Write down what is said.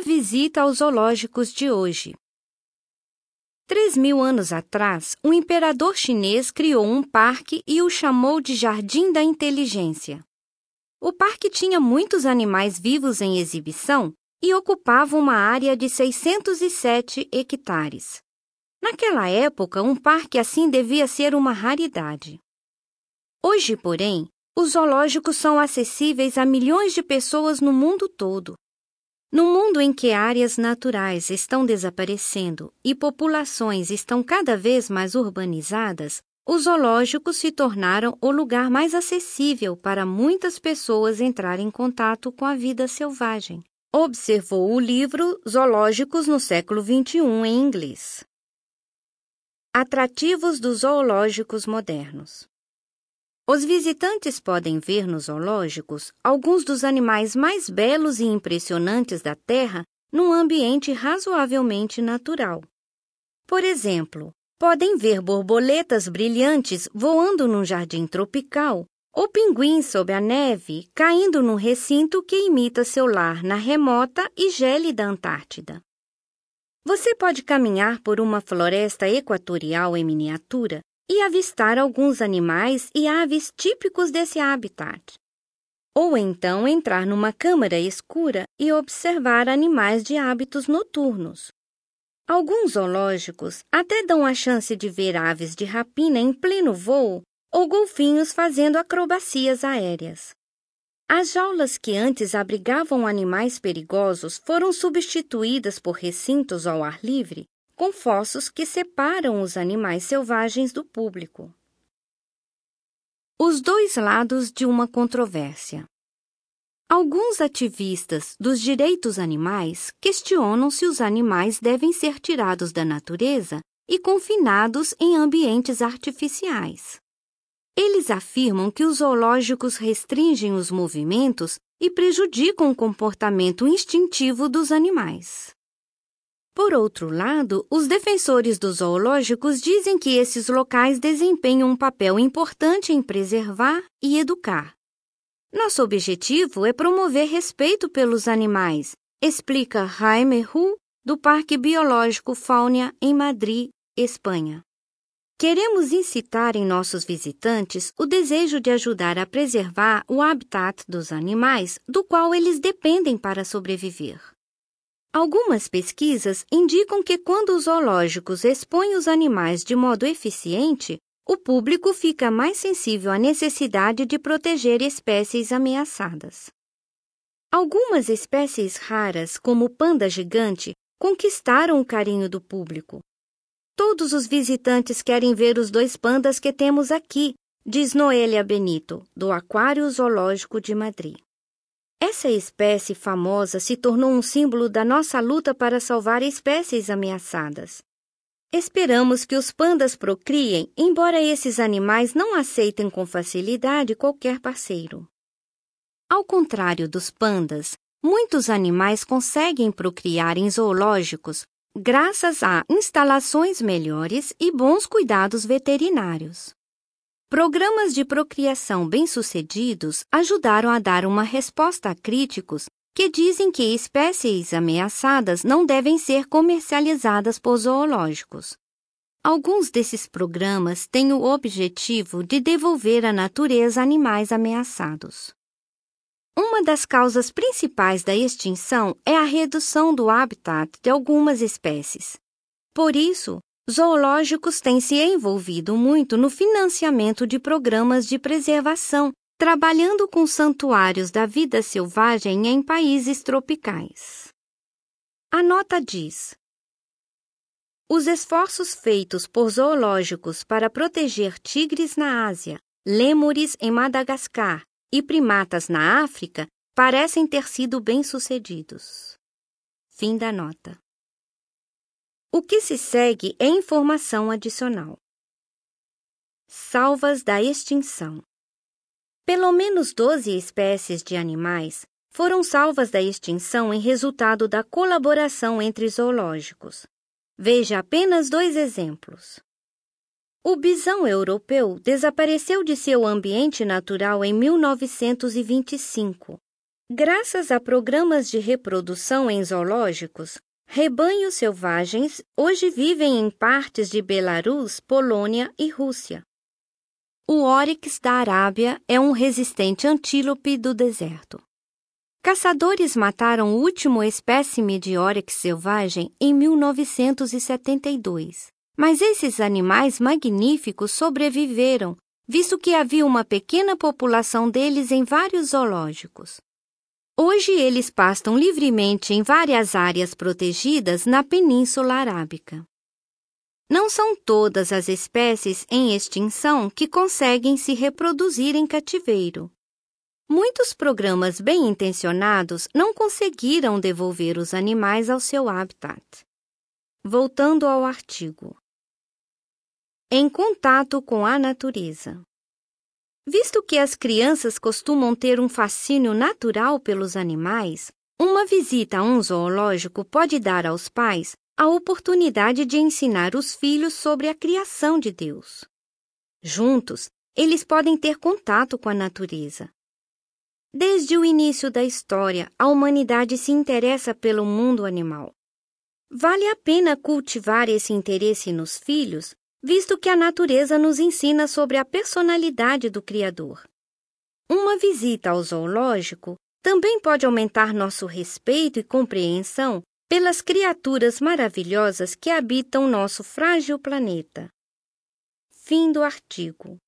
visita aos zoológicos de hoje. 3.000 anos atrás, um imperador chinês criou um parque e o chamou de Jardim da Inteligência. O parque tinha muitos animais vivos em exibição e ocupava uma área de 607 hectares. Naquela época, um parque assim devia ser uma raridade. Hoje, porém, os zoológicos são acessíveis a milhões de pessoas no mundo todo. No mundo em que áreas naturais estão desaparecendo e populações estão cada vez mais urbanizadas, os zoológicos se tornaram o lugar mais acessível para muitas pessoas entrarem em contato com a vida selvagem, observou o livro Zoológicos no século XXI em inglês. Atrativos dos zoológicos modernos. Os visitantes podem ver nos zoológicos alguns dos animais mais belos e impressionantes da Terra num ambiente razoavelmente natural. Por exemplo, podem ver borboletas brilhantes voando num jardim tropical ou pinguins sob a neve caindo num recinto que imita seu lar na remota e gélida Antártida. Você pode caminhar por uma floresta equatorial em miniatura e avistar alguns animais e aves típicos desse habitat. Ou então entrar numa câmara escura e observar animais de hábitos noturnos. Alguns zoológicos até dão a chance de ver aves de rapina em pleno voo ou golfinhos fazendo acrobacias aéreas. As jaulas que antes abrigavam animais perigosos foram substituídas por recintos ao ar livre, com fossos que separam os animais selvagens do público. Os dois lados de uma controvérsia. Alguns ativistas dos direitos animais questionam se os animais devem ser tirados da natureza e confinados em ambientes artificiais. Eles afirmam que os zoológicos restringem os movimentos e prejudicam o comportamento instintivo dos animais. Por outro lado, os defensores dos zoológicos dizem que esses locais desempenham um papel importante em preservar e educar. Nosso objetivo é promover respeito pelos animais, explica Jaime Hu, do Parque Biológico Faunia, em Madrid, Espanha. Queremos incitar em nossos visitantes o desejo de ajudar a preservar o habitat dos animais, do qual eles dependem para sobreviver. Algumas pesquisas indicam que quando os zoológicos expõem os animais de modo eficiente, o público fica mais sensível à necessidade de proteger espécies ameaçadas. Algumas espécies raras, como o panda gigante, conquistaram o carinho do público. Todos os visitantes querem ver os 2 pandas que temos aqui, diz Noelia Benito, do Aquário Zoológico de Madrid. Essa espécie famosa se tornou um símbolo da nossa luta para salvar espécies ameaçadas. Esperamos que os pandas procriem, embora esses animais não aceitem com facilidade qualquer parceiro. Ao contrário dos pandas, muitos animais conseguem procriar em zoológicos graças a instalações melhores e bons cuidados veterinários. Programas de procriação bem-sucedidos ajudaram a dar uma resposta a críticos que dizem que espécies ameaçadas não devem ser comercializadas por zoológicos. Alguns desses programas têm o objetivo de devolver à natureza animais ameaçados. Uma das causas principais da extinção é a redução do habitat de algumas espécies. Por isso, zoológicos têm se envolvido muito no financiamento de programas de preservação, trabalhando com santuários da vida selvagem em países tropicais. A nota diz: os esforços feitos por zoológicos para proteger tigres na Ásia, lêmures em Madagascar e primatas na África parecem ter sido bem-sucedidos. Fim da nota. O que se segue é informação adicional. Salvas da extinção. Pelo menos 12 espécies de animais foram salvas da extinção em resultado da colaboração entre zoológicos. Veja apenas 2 exemplos. O bisão europeu desapareceu de seu ambiente natural em 1925. Graças a programas de reprodução em zoológicos, rebanhos selvagens hoje vivem em partes de Belarus, Polônia e Rússia. O óryx da Arábia é um resistente antílope do deserto. Caçadores mataram o último espécime de óryx selvagem em 1972, mas esses animais magníficos sobreviveram, visto que havia uma pequena população deles em vários zoológicos. Hoje eles pastam livremente em várias áreas protegidas na Península Arábica. Não são todas as espécies em extinção que conseguem se reproduzir em cativeiro. Muitos programas bem-intencionados não conseguiram devolver os animais ao seu habitat. Voltando ao artigo. Em contato com a natureza. Visto que as crianças costumam ter um fascínio natural pelos animais, uma visita a um zoológico pode dar aos pais a oportunidade de ensinar os filhos sobre a criação de Deus. Juntos, eles podem ter contato com a natureza. Desde o início da história, a humanidade se interessa pelo mundo animal. Vale a pena cultivar esse interesse nos filhos, visto que a natureza nos ensina sobre a personalidade do Criador. Uma visita ao zoológico também pode aumentar nosso respeito e compreensão pelas criaturas maravilhosas que habitam nosso frágil planeta. Fim do artigo.